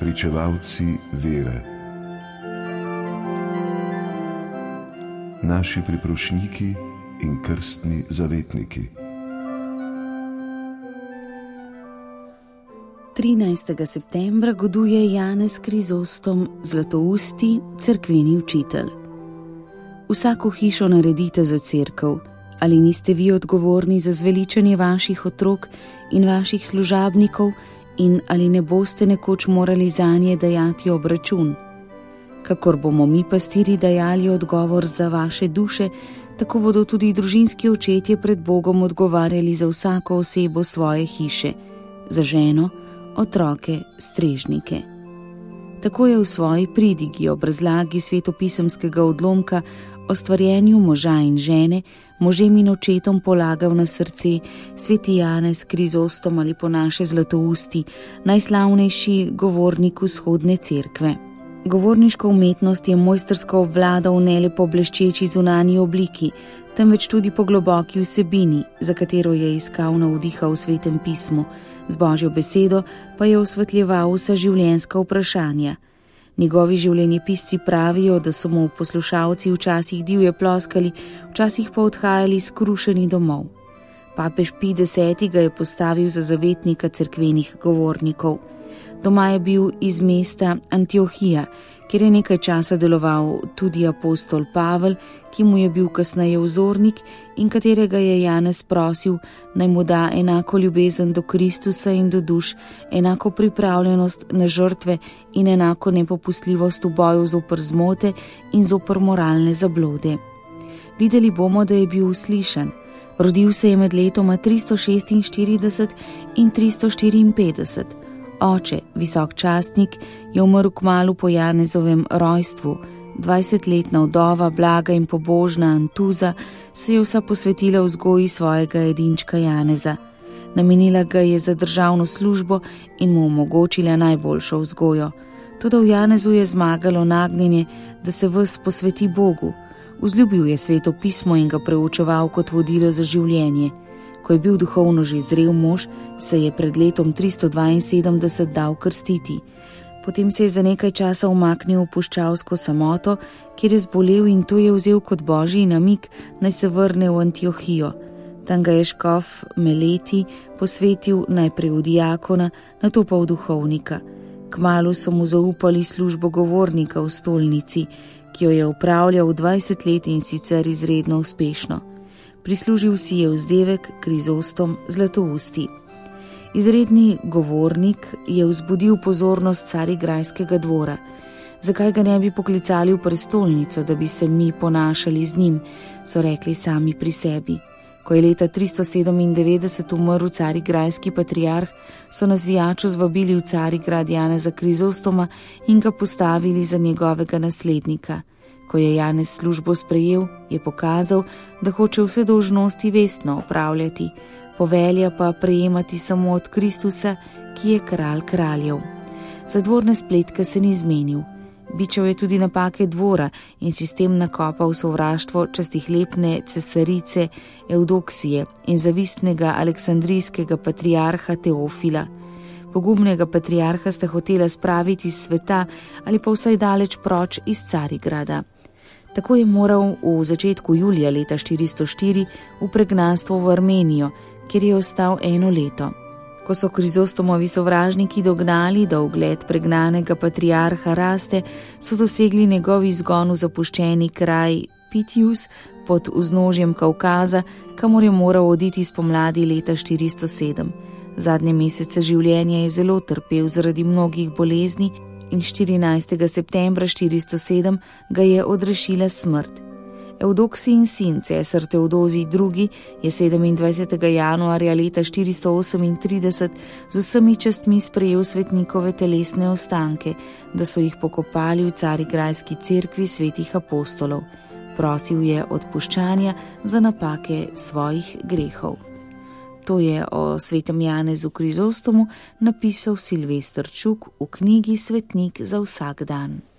pričevalci vere, naši priprošniki in krstni zavetniki. 13. septembra goduje Janez Krizostom, zlatousti, cerkveni učitelj. Vsako hišo naredite za cerkev. Ali niste vi odgovorni za zveličanje vaših otrok in vaših služabnikov in ali ne boste nekoč morali zanje dajati obračun? Kakor bomo mi pastiri dajali odgovor za vaše duše, tako bodo tudi družinski očetje pred Bogom odgovarjali za vsako osebo svoje hiše, za ženo, otroke, strežnike. Tako je v svoji pridigi ob razlagi svetopisemskega odlomka o stvarjenju moža in žene, možem in očetom polagal na srce sveti Janez Krizostom ali po naše zlatousti, najslavnejši govornik vzhodne cerkve. Govorniško umetnost je mojstrsko obvladal ne le po bleščeči zunanji obliki, temveč tudi po globoki vsebini, za katero je iskal navdiha v svetem pismu, z Božjo besedo pa je osvetljeval vsa življenjska vprašanja. Njegovi življenjepisci pravijo, da so mu poslušalci včasih divje ploskali, včasih pa odhajali skrušeni domov. Papež Pij X. ga je postavil za zavetnika cerkvenih govornikov. Doma je bil iz mesta Antiohija, kjer je nekaj časa deloval tudi apostol Pavel, ki mu je bil kasneje vzornik in katerega je Janez prosil, naj mu da enako ljubezen do Kristusa in do duš, enako pripravljenost na žrtve in enako nepopustljivost v boju zoper zmote in zoper moralne zablode. Videli bomo, da je bil uslišan. Rodil se je med letoma 346 in 354. Oče, visok častnik, je umrl kmalu po Janezovem rojstvu. 20-letna vdova, blaga in pobožna Antuza se je vsa posvetila vzgoji svojega edinčka Janeza. Namenila ga je za državno službo in mu omogočila najboljšo vzgojo. Toda v Janezu je zmagalo nagnjenje, da se ves posveti Bogu. Vzljubil je sveto pismo in ga preučeval kot vodilo za življenje. Ko je bil duhovno že zrel mož, se je pred letom 372 dal krstiti. Potem se je za nekaj časa umaknil v puščavsko samoto, kjer je zbolel in to je vzel kot božji namig, naj se vrne v Antiohijo. Tam ga je škof Meleti posvetil najprej v diakona, nato pa v duhovnika. Kmalu so mu zaupali službo govornika v stolnici, ki jo je opravljal 20 let in sicer izredno uspešno. Prislužil si je vzdevek Krizostom zlatousti. Izredni govornik je vzbudil pozornost carigrajskega dvora. Zakaj ga ne bi poklicali v prestolnico, da bi se mi ponašali z njim, so rekli sami pri sebi. Ko je leta 397 umrl carigrajski patriarh, so na zvijaču zvabili v Carigrad Janeza Krizostoma in ga postavili za njegovega naslednika. Ko je Janez službo sprejel, je pokazal, da hoče vse dolžnosti vestno opravljati, povelja pa prejemati samo od Kristusa, ki je kralj kraljev. Za dvorne spletke se ni zmenil. Bičal je tudi napake dvora in sistem nakopal sovraštvo častihlepne cesarice Evdoksije in zavistnega aleksandrijskega patriarha Teofila. Pogumnega patriarha sta hotela spraviti iz sveta ali pa vsaj daleč proč iz Carigrada. Tako je moral v začetku julija leta 404 v pregnanstvo v Armenijo, kjer je ostal 1 leto. Ko so Krizostomovi sovražniki dognali, da ugled pregnanega patriarha raste, so dosegli njegov izgon v zapuščeni kraj Pitius pod vznožjem Kavkaza, kamor je moral oditi spomladi leta 407. Zadnje mesece življenja je zelo trpel zaradi mnogih bolezni in 14. septembra 407 ga je odrešila smrt. Evdoksijin sin, cesar Teodozij II, je 27. januarja leta 438 z vsemi častmi sprejel svetnikove telesne ostanke, da so jih pokopali v Carigrajski cerkvi svetih apostolov. Prosil je odpuščanja za napake svojih grehov. To je o svetem Janezu Krizostomu napisal Silvester Čuk v knjigi Svetnik za vsak dan.